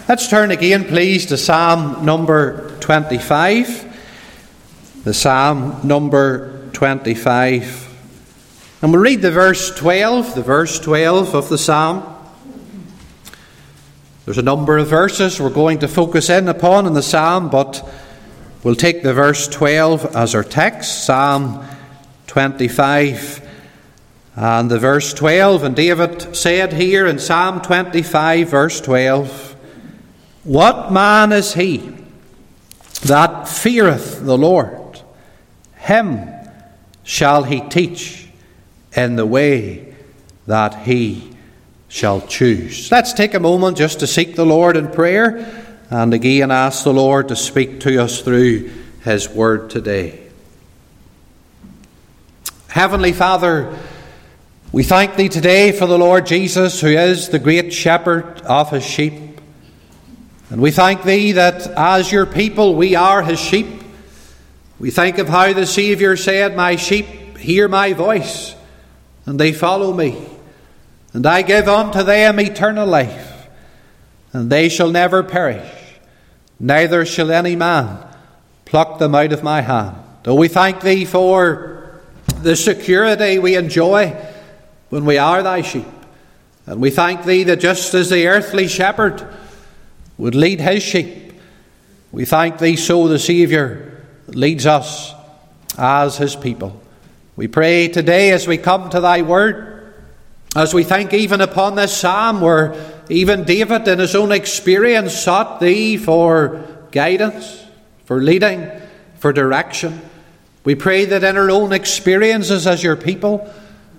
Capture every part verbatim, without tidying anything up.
Let's turn again, please, to Psalm number twenty-five. The Psalm number twenty-five. And we'll read the verse twelve, the verse twelve of the Psalm. There's a number of verses we're going to focus in upon in the Psalm, but we'll take the verse twelve as our text, Psalm twenty-five. And the verse twelve, and David said here in Psalm twenty-five, verse twelve, "What man is he that feareth the Lord? Him shall he teach in the way that he shall choose." Let's take a moment just to seek the Lord in prayer, and again ask the Lord to speak to us through his word today. Heavenly Father, we thank thee today for the Lord Jesus, who is the great shepherd of his sheep. And we thank thee that as your people we are his sheep. We think of how the Saviour said, "My sheep hear my voice, and they follow me. And I give unto them eternal life, and they shall never perish, neither shall any man pluck them out of my hand." Oh, we thank thee for the security we enjoy when we are thy sheep. And we thank thee that just as the earthly shepherd would lead his sheep, we thank thee so the Saviour leads us as his people. We pray today as we come to thy word, as we think even upon this psalm where even David in his own experience sought thee for guidance, for leading, for direction. We pray that in our own experiences as your people,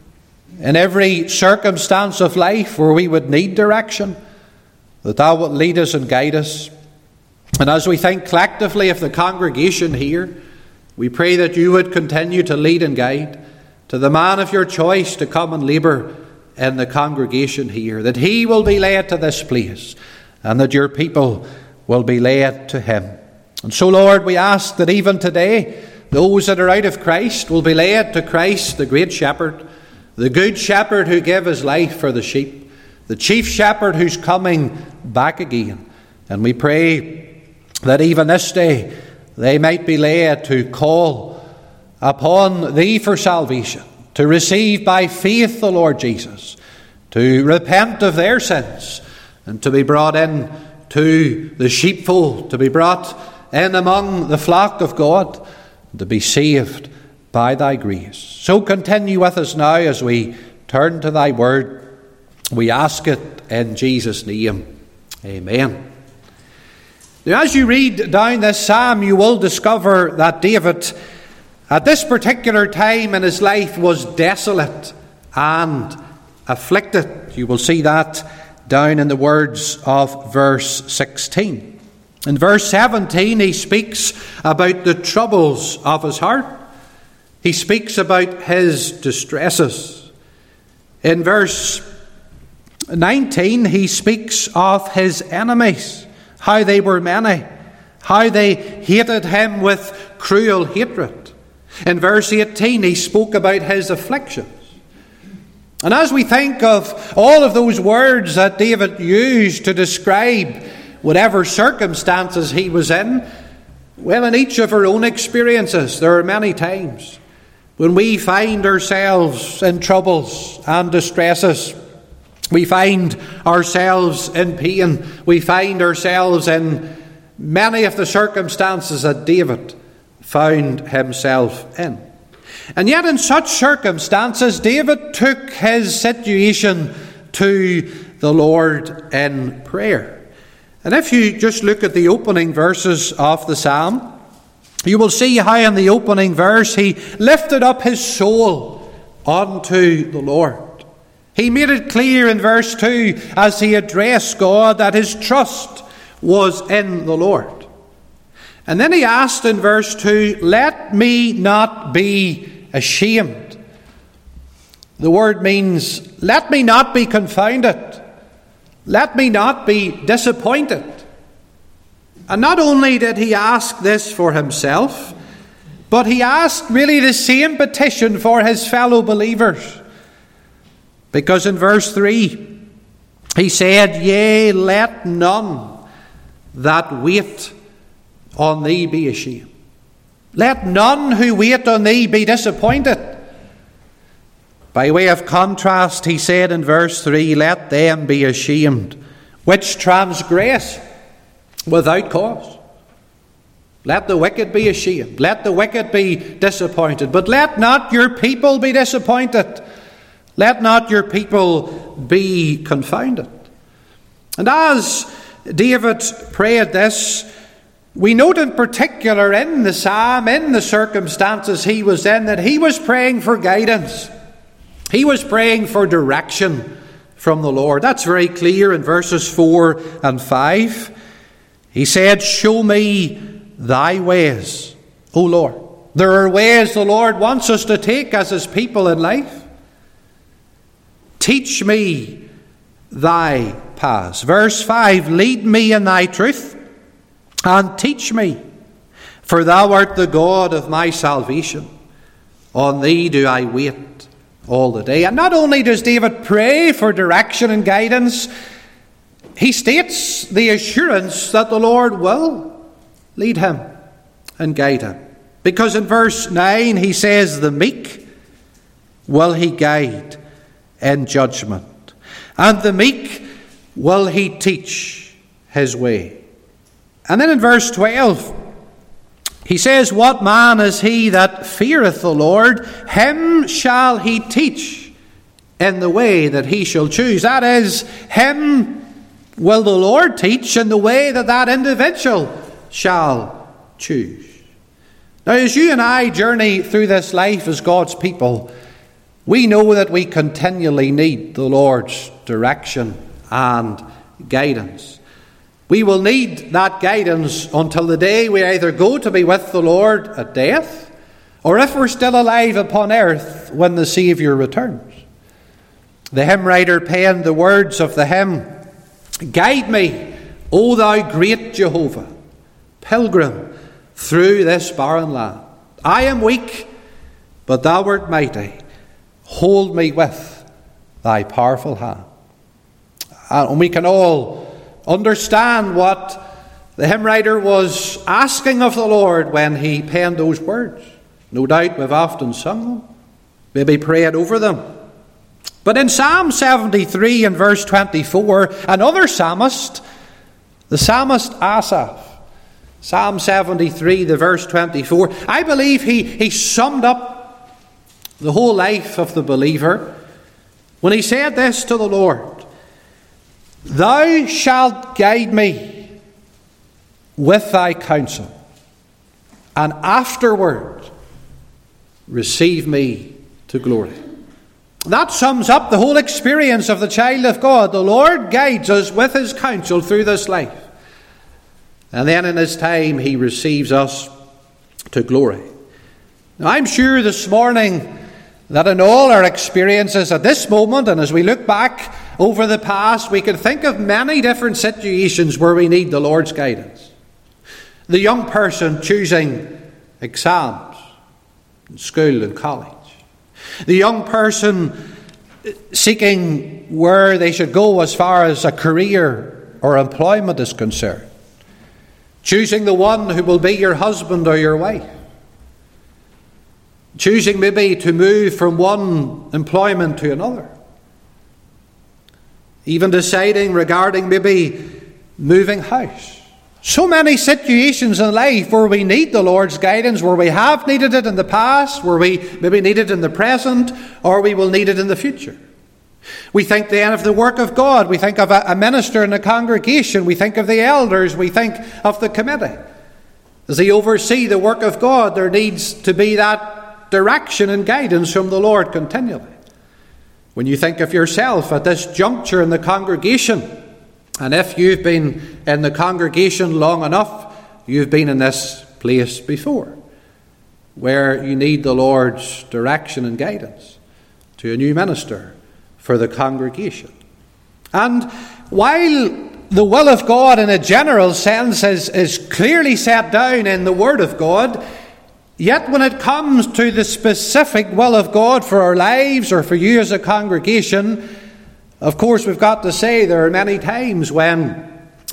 in every circumstance of life where we would need direction, that thou wilt lead us and guide us. And as we think collectively of the congregation here, we pray that you would continue to lead and guide to the man of your choice to come and labour in the congregation here, that he will be led to this place, and that your people will be led to him. And so, Lord, we ask that even today, those that are out of Christ will be led to Christ, the great shepherd, the good shepherd who gave his life for the sheep, the chief shepherd who's coming back again. And we pray that even this day they might be led to call upon thee for salvation, to receive by faith the Lord Jesus, to repent of their sins, and to be brought in to the sheepfold, to be brought in among the flock of God, to be saved by thy grace. So continue with us now as we turn to thy word. We ask it in Jesus' name. Amen. Now, as you read down this psalm, you will discover that David, at this particular time in his life, was desolate and afflicted. You will see that down in the words of verse sixteen. In verse seventeen, he speaks about the troubles of his heart. He speaks about his distresses. In verse nineteen, he speaks of his enemies, how they were many, how they hated him with cruel hatred. In verse eighteen, he spoke about his afflictions. And as we think of all of those words that David used to describe whatever circumstances he was in, well, in each of our own experiences, there are many times when we find ourselves in troubles and distresses. We find ourselves in pain. We find ourselves in many of the circumstances that David found himself in. And yet in such circumstances, David took his situation to the Lord in prayer. And if you just look at the opening verses of the psalm, you will see how in the opening verse he lifted up his soul unto the Lord. He made it clear in verse two, as he addressed God, that his trust was in the Lord. And then he asked in verse two, "Let me not be ashamed." The word means, let me not be confounded. Let me not be disappointed. And not only did he ask this for himself, but he asked really the same petition for his fellow believers. Because in verse three, he said, "Yea, let none that wait on thee be ashamed. Let none who wait on thee be disappointed. By way of contrast, he said in verse three, let them be ashamed which transgress without cause. Let the wicked be ashamed. Let the wicked be disappointed. But let not your people be disappointed. Let not your people be confounded. And as David prayed this, we note in particular in the psalm, in the circumstances he was in, that he was praying for guidance. He was praying for direction from the Lord. That's very clear in verses four and five. He said, show me thy ways, O Lord. There are ways the Lord wants us to take as his people in life. Teach me thy paths. Verse five, lead me in thy truth and teach me, for thou art the God of my salvation. On thee do I wait all the day. And not only does David pray for direction and guidance, he states the assurance that the Lord will lead him and guide him. Because in verse nine he says, the meek will he guide in judgment, and the meek will he teach his way. And then in verse twelve, he says, what man is he that feareth the Lord? Him shall he teach in the way that he shall choose. That is, him will the Lord teach in the way that that individual shall choose. Now, as you and I journey through this life as God's people, we know that we continually need the Lord's direction and guidance. We will need that guidance until the day we either go to be with the Lord at death, or if we're still alive upon earth when the Saviour returns. The hymn writer penned the words of the hymn, guide me, O thou great Jehovah, pilgrim through this barren land. I am weak, but thou art mighty. Hold me with thy powerful hand. And we can all understand what the hymn writer was asking of the Lord when he penned those words. No doubt we've often sung them, maybe prayed over them. But in Psalm seventy-three and verse twenty-four, another psalmist, the psalmist Asaph, Psalm seventy-three, the verse twenty-four, I believe he, he summed up the whole life of the believer when he said this to the Lord, thou shalt guide me with thy counsel, and afterward receive me to glory. That sums up the whole experience of the child of God. The Lord guides us with his counsel through this life. And then in his time he receives us to glory. Now, I'm sure this morning that in all our experiences at this moment, and as we look back over the past, we can think of many different situations where we need the Lord's guidance. The young person choosing exams in school and college. The young person seeking where they should go as far as a career or employment is concerned. Choosing the one who will be your husband or your wife. Choosing maybe to move from one employment to another. Even deciding regarding maybe moving house. So many situations in life where we need the Lord's guidance, where we have needed it in the past, where we maybe need it in the present, or we will need it in the future. We think then of the work of God. We think of a, a minister in a congregation. We think of the elders. We think of the committee. As they oversee the work of God, there needs to be that direction and guidance from the Lord continually. When you think of yourself at this juncture in the congregation, and if you've been in the congregation long enough, you've been in this place before, where you need the Lord's direction and guidance to a new minister for the congregation. And while the will of God in a general sense is, is clearly set down in the Word of God, yet when it comes to the specific will of God for our lives or for you as a congregation, of course we've got to say there are many times when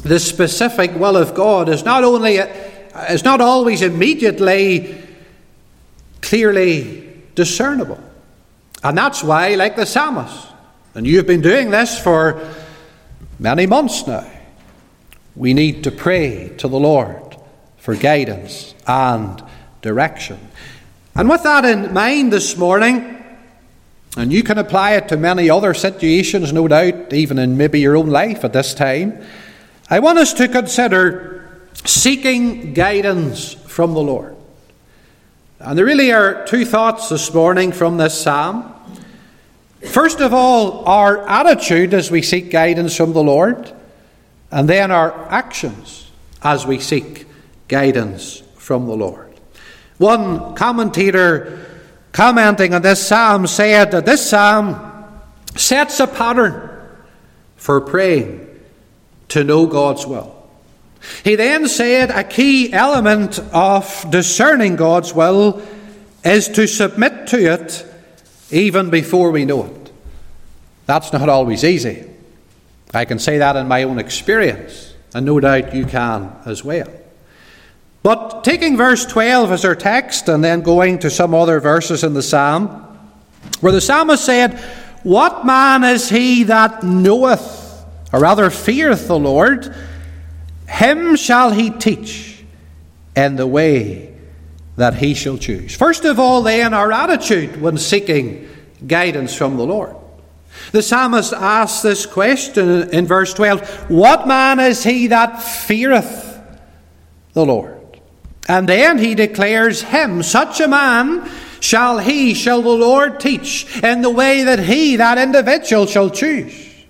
the specific will of God is not only is not always immediately clearly discernible. And that's why, like the psalmist, and you've been doing this for many months now, we need to pray to the Lord for guidance and direction. And with that in mind this morning, and you can apply it to many other situations, no doubt, even in maybe your own life at this time, I want us to consider seeking guidance from the Lord. And there really are two thoughts this morning from this psalm. First of all, our attitude as we seek guidance from the Lord, and then our actions as we seek guidance from the Lord. One commentator commenting on this psalm said that this psalm sets a pattern for praying to know God's will. He then said a key element of discerning God's will is to submit to it even before we know it. That's not always easy. I can say that in my own experience, and no doubt you can as well. But taking verse twelve as our text and then going to some other verses in the psalm, where the psalmist said, "What man is he that knoweth, or rather feareth the Lord? Him shall he teach in the way that he shall choose." First of all, then, our attitude when seeking guidance from the Lord. The psalmist asks this question in verse twelve, "What man is he that feareth the Lord?" And then he declares, "Him, such a man, shall he, shall the Lord teach in the way that he, that individual, shall choose."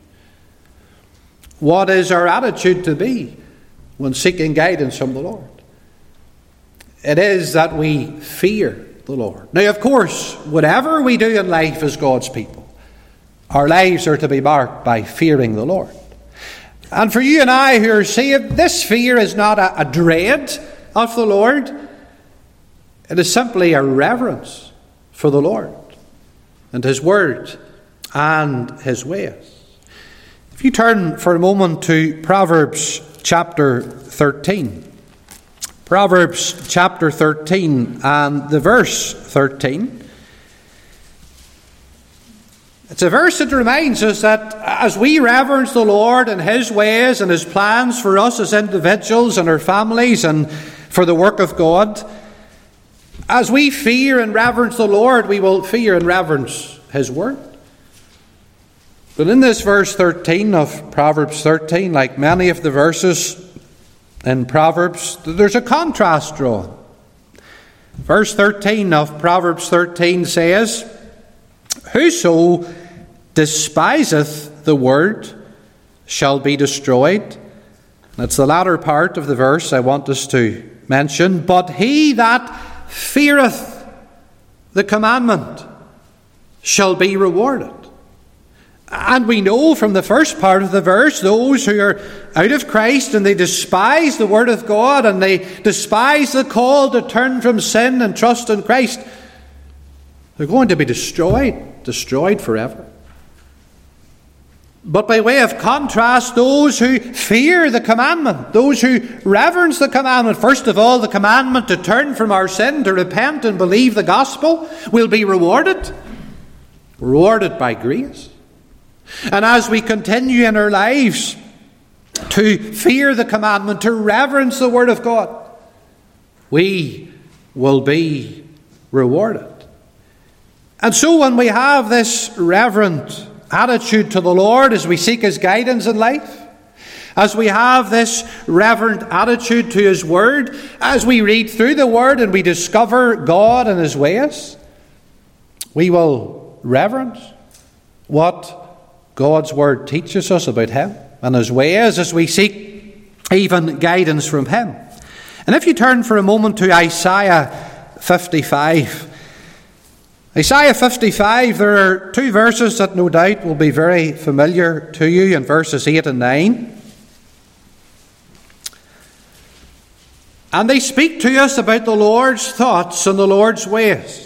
What is our attitude to be when seeking guidance from the Lord? It is that we fear the Lord. Now, of course, whatever we do in life as God's people, our lives are to be marked by fearing the Lord. And for you and I who are saved, this fear is not a, a dread of the Lord. It is simply a reverence for the Lord and His Word and His ways. If you turn for a moment to Proverbs chapter thirteen. Proverbs chapter thirteen and the verse thirteen. It's a verse that reminds us that as we reverence the Lord and His ways and His plans for us as individuals and our families and for the work of God, as we fear and reverence the Lord, we will fear and reverence His Word. But in this verse thirteen of Proverbs thirteen, like many of the verses in Proverbs, there's a contrast drawn. Verse thirteen of Proverbs thirteen says, "Whoso despiseth the word shall be destroyed." That's the latter part of the verse I want us to mention. "But he that feareth the commandment shall be rewarded." And we know from the first part of the verse, those who are out of Christ and they despise the Word of God and they despise the call to turn from sin and trust in Christ, they're going to be destroyed, destroyed forever. But by way of contrast, those who fear the commandment, those who reverence the commandment, first of all, the commandment to turn from our sin, to repent and believe the gospel, will be rewarded. Rewarded by grace. And as we continue in our lives to fear the commandment, to reverence the Word of God, we will be rewarded. And so when we have this reverent attitude to the Lord as we seek His guidance in life, as we have this reverent attitude to His Word, as we read through the Word and we discover God and His ways, we will reverence what God's Word teaches us about Him and His ways as we seek even guidance from Him. And if you turn for a moment to Isaiah fifty-five. Isaiah fifty-five, there are two verses that no doubt will be very familiar to you in verses eight and nine. And they speak to us about the Lord's thoughts and the Lord's ways.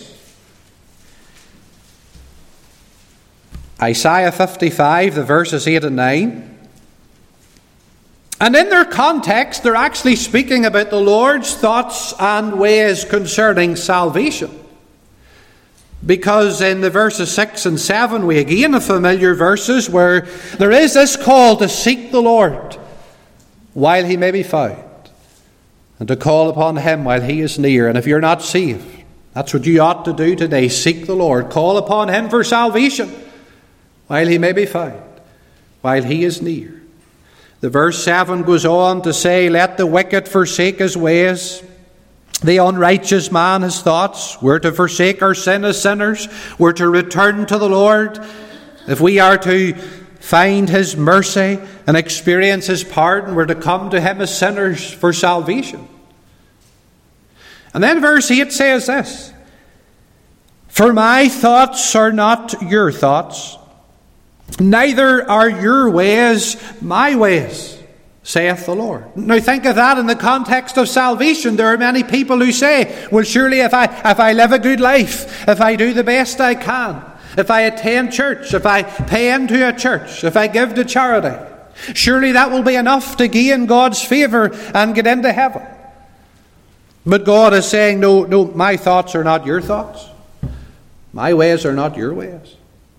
Isaiah fifty-five, the verses eight and nine. And in their context, they're actually speaking about the Lord's thoughts and ways concerning salvation. Because in the verses six and seven, we again have familiar verses where there is this call to seek the Lord while he may be found, and to call upon him while he is near. And if you're not saved, that's what you ought to do today. Seek the Lord. Call upon him for salvation while he may be found, while he is near. The verse seven goes on to say, let the wicked forsake his ways, the unrighteous man his thoughts. We're to forsake our sin as sinners. We're to return to the Lord. If we are to find his mercy and experience his pardon, we're to come to him as sinners for salvation. And then verse eight says this, for my thoughts are not your thoughts, neither are your ways my ways, saith the Lord. Now think of that in the context of salvation. There are many people who say, well, surely if I if I live a good life, if I do the best I can, if I attend church, if I pay into a church, if I give to charity, surely that will be enough to gain God's favour and get into heaven. But God is saying, no, no, my thoughts are not your thoughts. My ways are not your ways.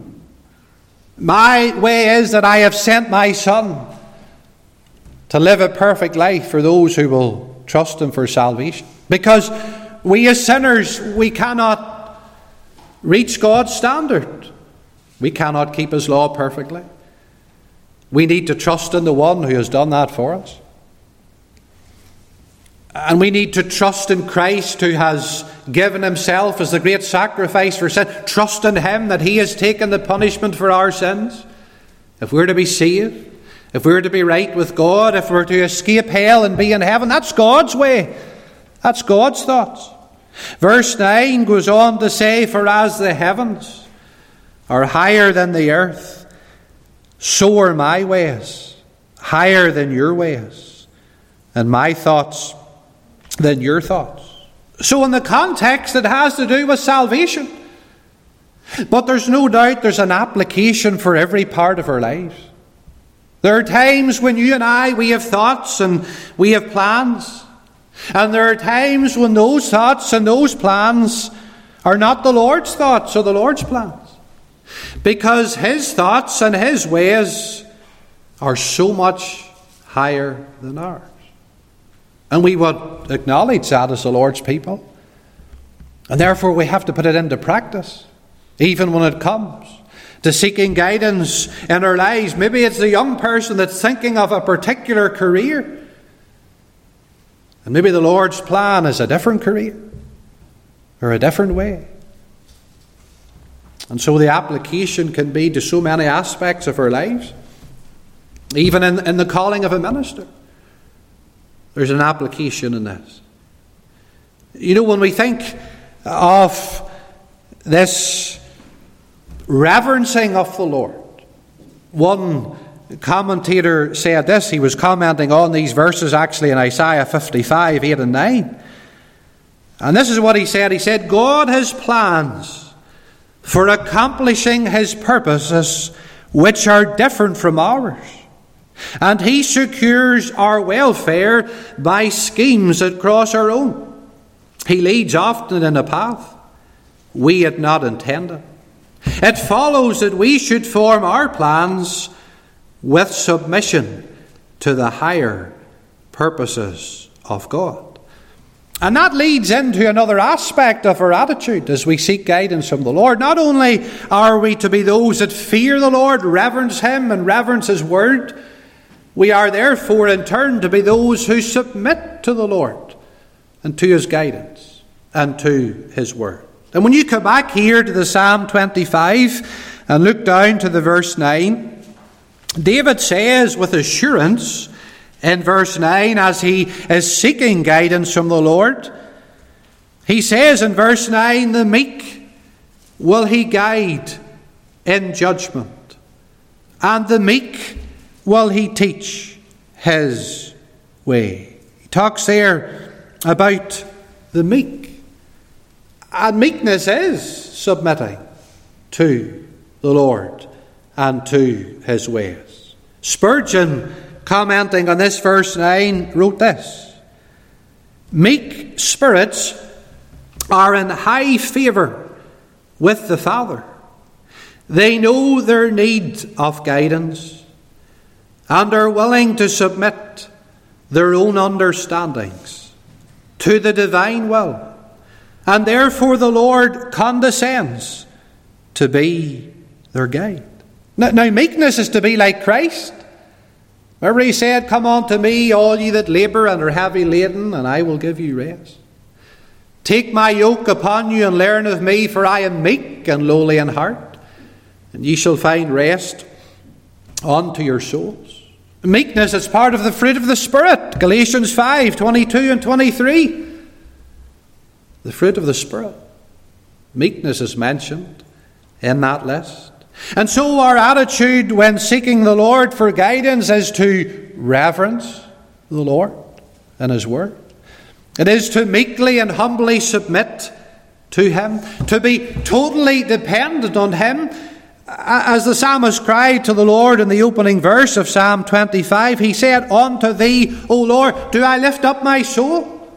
My way is that I have sent my Son to live a perfect life for those who will trust him for salvation. Because we as sinners, we cannot reach God's standard. We cannot keep his law perfectly. We need to trust in the one who has done that for us. And we need to trust in Christ, who has given himself as the great sacrifice for sin. Trust in him that he has taken the punishment for our sins. If we're to be saved, if we're to be right with God, if we're to escape hell and be in heaven, that's God's way. That's God's thoughts. Verse nine goes on to say, for as the heavens are higher than the earth, so are my ways higher than your ways, and my thoughts than your thoughts. So in the context, it has to do with salvation. But there's no doubt there's an application for every part of our lives. There are times when you and I, we have thoughts and we have plans. And there are times when those thoughts and those plans are not the Lord's thoughts or the Lord's plans. Because his thoughts and his ways are so much higher than ours. And we would acknowledge that as the Lord's people. And therefore we have to put it into practice, even when it comes to seeking guidance in our lives. Maybe it's the young person that's thinking of a particular career. And maybe the Lord's plan is a different career or a different way. And so the application can be to so many aspects of our lives. Even in, in the calling of a minister, there's an application in this. You know, when we think of this reverencing of the Lord, one commentator said this. He was commenting on these verses actually in Isaiah fifty-five, eight and nine. And this is what he said. He said, God has plans for accomplishing his purposes which are different from ours. And he secures our welfare by schemes that cross our own. He leads often in a path we had not intended. It follows that we should form our plans with submission to the higher purposes of God. And that leads into another aspect of our attitude as we seek guidance from the Lord. Not only are we to be those that fear the Lord, reverence him and reverence his word, we are therefore in turn to be those who submit to the Lord and to his guidance and to his word. And when you come back here to the Psalm twenty-five and look down to the verse nine, David says with assurance in verse nine, as he is seeking guidance from the Lord, he says in verse nine, the meek will he guide in judgment, and the meek will he teach his way. He talks there about the meek. And meekness is submitting to the Lord and to his ways. Spurgeon commenting on this verse nine, wrote this: meek spirits are in high favour with the Father. They know their need of guidance and are willing to submit their own understandings to the divine will, and therefore the Lord condescends to be their guide. Now, now meekness is to be like Christ. Remember he said, "Come unto me, all ye that labour and are heavy laden, and I will give you rest. Take my yoke upon you and learn of me, for I am meek and lowly in heart, and ye shall find rest unto your souls." Meekness is part of the fruit of the Spirit. Galatians five, twenty-two and twenty-three. The fruit of the Spirit. Meekness is mentioned in that list. And so our attitude when seeking the Lord for guidance is to reverence the Lord and His Word. It is to meekly and humbly submit to Him, to be totally dependent on Him. As the psalmist cried to the Lord in the opening verse of Psalm twenty-five, he said, "Unto thee, O Lord, do I lift up my soul."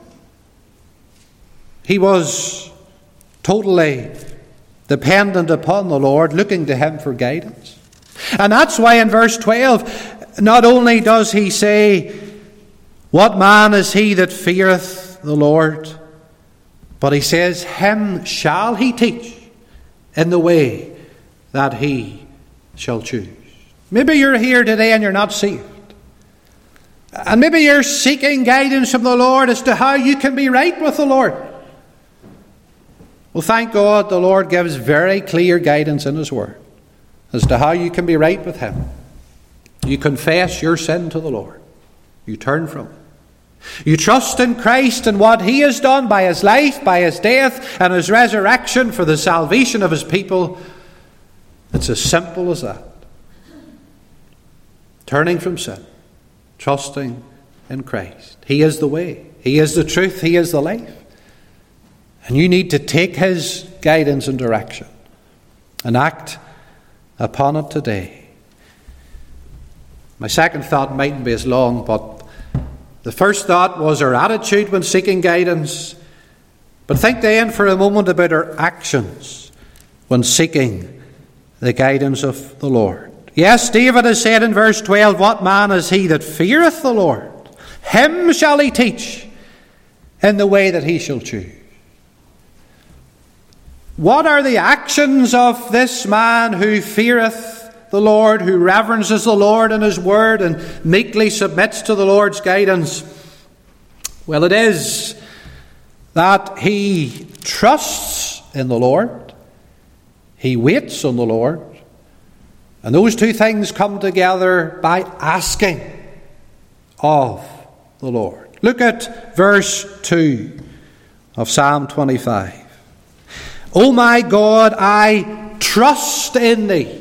He was totally dependent upon the Lord, looking to Him for guidance. And that's why in verse twelve, not only does he say, "What man is he that feareth the Lord?" but he says, "Him shall he teach in the way that he shall choose." Maybe you're here today and you're not saved. And maybe you're seeking guidance from the Lord as to how you can be right with the Lord. Well, thank God the Lord gives very clear guidance in His Word as to how you can be right with Him. You confess your sin to the Lord. You turn from it. You trust in Christ and what He has done by His life, by His death, and His resurrection for the salvation of His people. It's as simple as that. Turning from sin, trusting in Christ. He is the way. He is the truth. He is the life. And you need to take His guidance and direction and act upon it today. My second thought mightn't be as long, but the first thought was our attitude when seeking guidance. But think then for a moment about our actions when seeking the guidance of the Lord. Yes, David has said in verse twelve, "What man is he that feareth the Lord? Him shall he teach in the way that he shall choose." What are the actions of this man who feareth the Lord, who reverences the Lord and His Word and meekly submits to the Lord's guidance? Well, it is that he trusts in the Lord. He waits on the Lord. And those two things come together by asking of the Lord. Look at verse two of Psalm twenty-five. "O my God, I trust in Thee."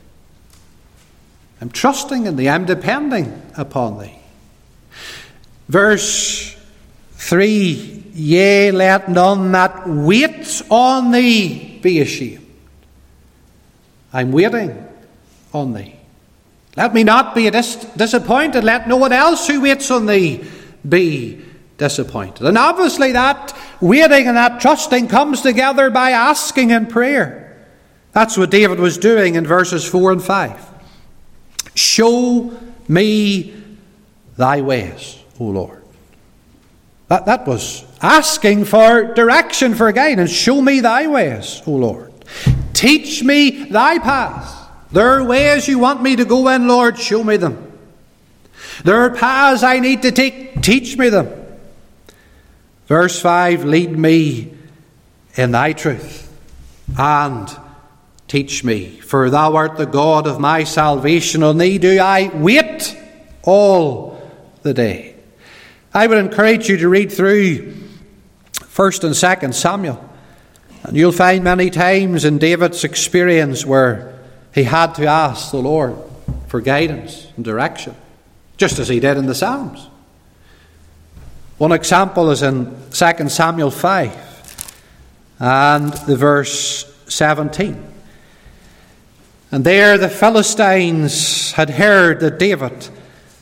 I'm trusting in Thee. I'm depending upon Thee. Verse three. "Yea, let none that wait on Thee be ashamed." I'm waiting on Thee. Let me not be dis- disappointed. Let no one else who waits on Thee be disappointed. And obviously that waiting and that trusting comes together by asking in prayer. That's what David was doing in verses four and five. "Show me Thy ways, O Lord." That, that was asking for direction, for guidance. Show me Thy ways, O Lord. Teach me Thy paths. There are ways You want me to go in, Lord. Show me them. There are paths I need to take. Teach me them. Verse five, "Lead me in Thy truth and teach me. For Thou art the God of my salvation. On Thee do I wait all the day." I would encourage you to read through First and Second Samuel. And you'll find many times in David's experience where he had to ask the Lord for guidance and direction, just as he did in the Psalms. One example is in Second Samuel five and the verse seventeen. "And there the Philistines had heard that David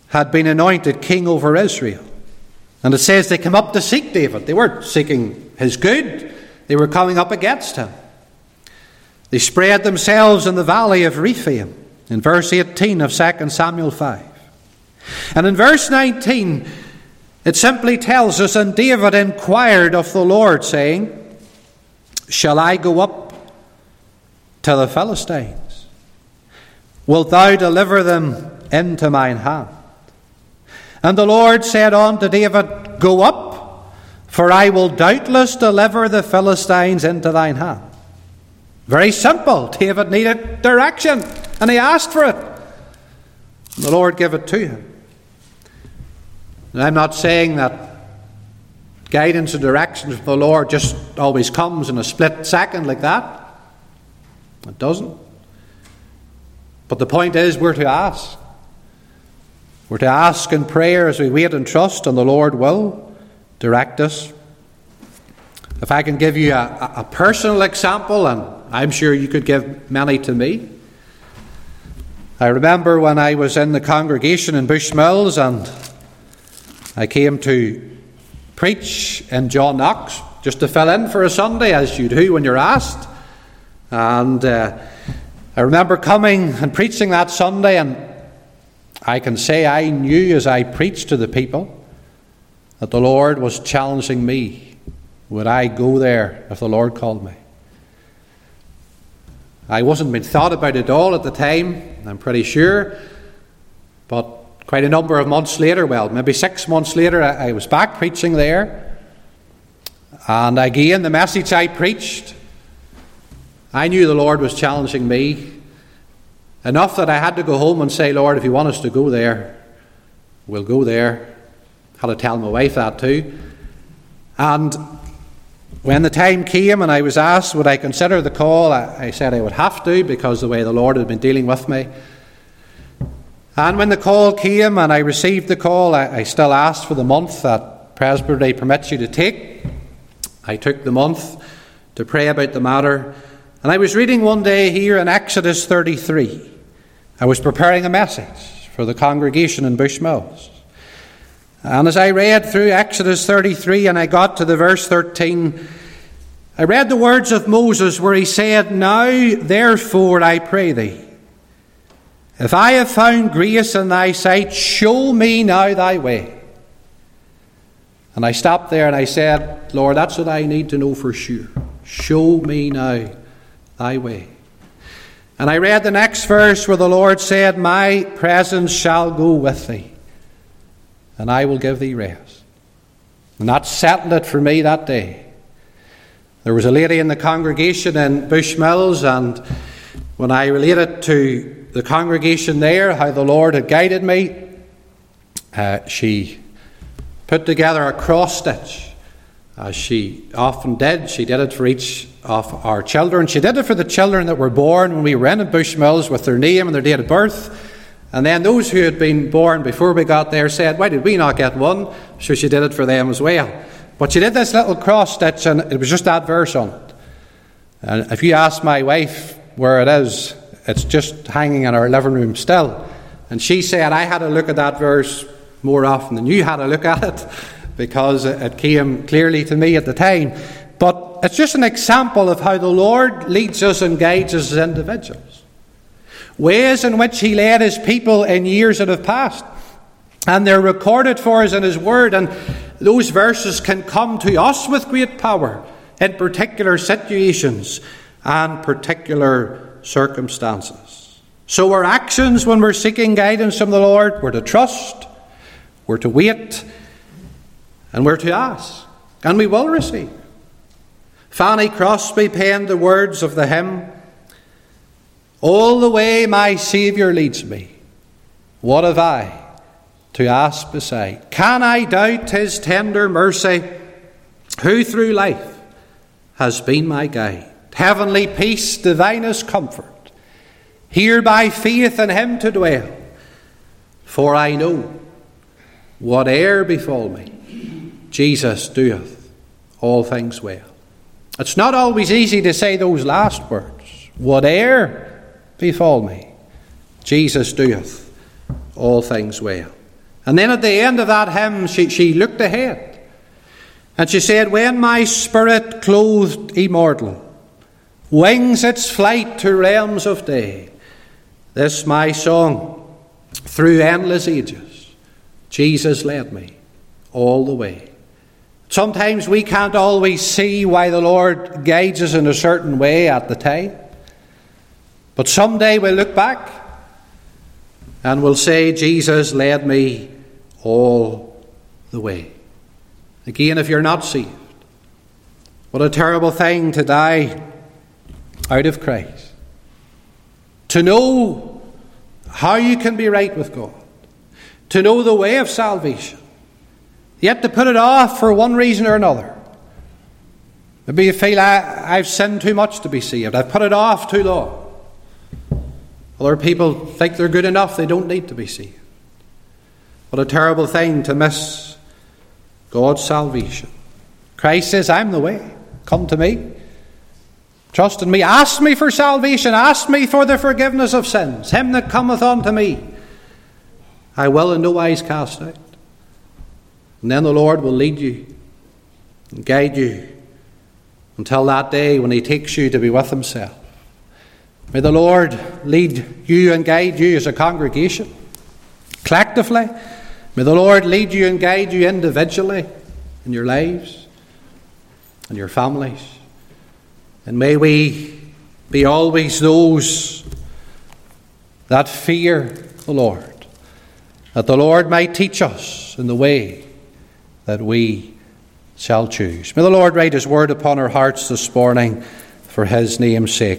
had been anointed king over Israel. And it says they came up to seek David. They weren't seeking his good. They were coming up against him. They spread themselves in the valley of Rephaim, in verse eighteen of Second Samuel five. And in verse nineteen, it simply tells us, and David inquired of the Lord, saying, shall I go up to the Philistines? Wilt thou deliver them into mine hand? And the Lord said unto David, go up, for I will doubtless deliver the Philistines into thine hand. Very simple. David needed direction, and he asked for it. And the Lord gave it to him. And I'm not saying that guidance and direction from the Lord just always comes in a split second like that. It doesn't. But the point is, we're to ask. We're to ask in prayer as we wait and trust, and the Lord will direct us. If I can give you a, a personal example, and I'm sure you could give many to me. I remember when I was in the congregation in Bushmills, and I came to preach in John Knox, just to fill in for a Sunday, as you do when you're asked. And uh, I remember coming and preaching that Sunday, and I can say I knew as I preached to the people that the Lord was challenging me. Would I go there if the Lord called me? I wasn't being thought about it all at the time, I'm pretty sure. But quite a number of months later, well, maybe six months later, I was back preaching there. And again, the message I preached, I knew the Lord was challenging me. Enough that I had to go home and say, Lord, if you want us to go there, we'll go there. Had to tell my wife that too. And when the time came and I was asked would I consider the call, I, I said I would have to, because the way the Lord had been dealing with me. And when the call came and I received the call, I, I still asked for the month that Presbytery permits you to take. I took the month to pray about the matter. And I was reading one day here in Exodus thirty-three. I was preparing a message for the congregation in Bushmills. And as I read through Exodus thirty-three and I got to the verse thirteen, I read the words of Moses where he said, now therefore I pray thee, if I have found grace in thy sight, show me now thy way. And I stopped there and I said, Lord, that's what I need to know for sure. Show me now thy way. And I read the next verse where the Lord said, my presence shall go with thee, and I will give thee rest. And that settled it for me that day. There was a lady in the congregation in Bushmills, and when I related to the congregation there how the Lord had guided me, uh, she put together a cross stitch, as she often did. She did it for each of our children. She did it for the children that were born when we were in at Bushmills with their name and their date of birth. And then those who had been born before we got there said, why did we not get one? So she did it for them as well. But she did this little cross stitch, and it was just that verse on it. And if you ask my wife where it is, it's just hanging in our living room still. And she said, I had a look at that verse more often than you had a look at it, because it came clearly to me at the time. But it's just an example of how the Lord leads us and guides us as individuals. Ways in which he led his people in years that have passed. And they're recorded for us in his word. And those verses can come to us with great power in particular situations and particular circumstances. So our actions when we're seeking guidance from the Lord, we're to trust, we're to wait, and we're to ask. And we will receive. Fanny Crosby penned the words of the hymn, all the way my Saviour leads me, what have I to ask beside? Can I doubt his tender mercy, who through life has been my guide? Heavenly peace, divinest comfort, here by faith in him to dwell. For I know, whate'er befall me, Jesus doeth all things well. It's not always easy to say those last words. Whate'er befall me, Jesus doeth all things well. And then at the end of that hymn, she, she looked ahead. And she said, when my spirit clothed immortal wings its flight to realms of day, this my song through endless ages, Jesus led me all the way. Sometimes we can't always see why the Lord guides us in a certain way at the time. But someday we'll look back and we'll say, Jesus led me all the way. Again, if you're not saved, what a terrible thing to die out of Christ. To know how you can be right with God. To know the way of salvation. Yet to put it off for one reason or another. Maybe you feel, I, I've sinned too much to be saved. I've put it off too long. Other people think they're good enough, they don't need to be saved. What a terrible thing to miss God's salvation. Christ says, I'm the way. Come to me. Trust in me. Ask me for salvation. Ask me for the forgiveness of sins. Him that cometh unto me, I will in no wise cast out. And then the Lord will lead you and guide you until that day when he takes you to be with himself. May the Lord lead you and guide you as a congregation, collectively. May the Lord lead you and guide you individually in your lives and your families. And may we be always those that fear the Lord, that the Lord might teach us in the way that we shall choose. May the Lord write his word upon our hearts this morning for his name's sake.